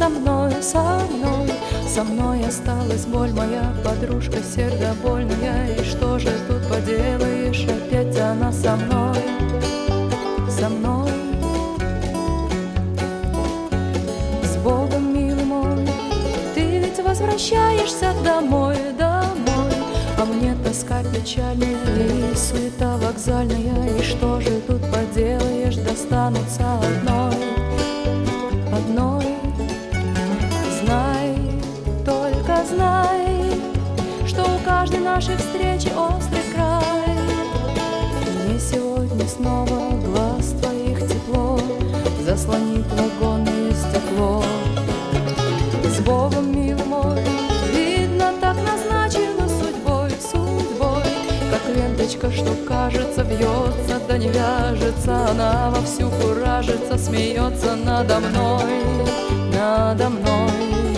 со мной, со мной. Со мной осталась боль, моя подружка сердобольная. И что же тут поделаешь, опять она со мной, со мной. С Богом, милый мой, ты ведь возвращаешься домой, домой. А мне тоска печальная и суета вокзальная. И что же тут поделаешь, достанутся одной, одной. Знай, только знай, что у каждой нашей встречи острый край. Мне сегодня снова глаз твоих тепло заслонит вагонное стекло. С Богом, милый мой, видно, так назначено судьбой, судьбой. Как ленточка, что, кажется, бьется, да не вяжется. Она вовсю куражится, смеется надо мной, надо мной.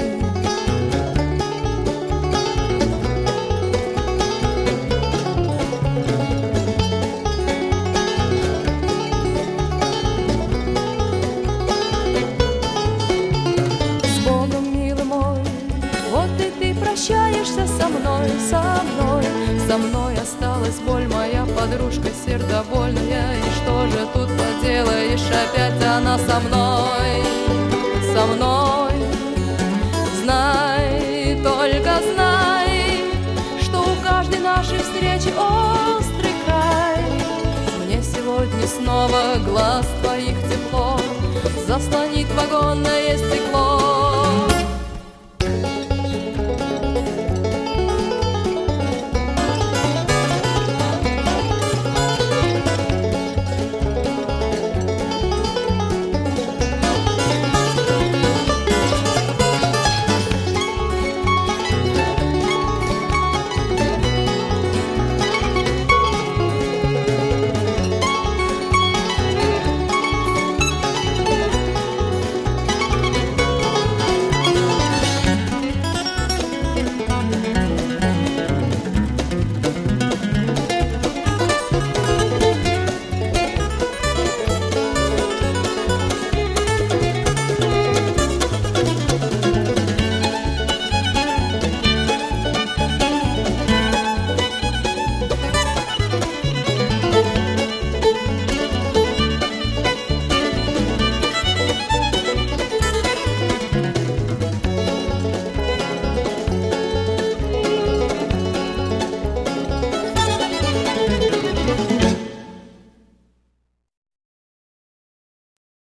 Прощаешься со мной, со мной. Со мной осталась боль, моя подружка сердобольная. И что же тут поделаешь, опять она со мной, со мной. Знай, только знай, что у каждой нашей встречи острый край. Мне сегодня снова глаз твоих тепло заслонит вагонное стекло.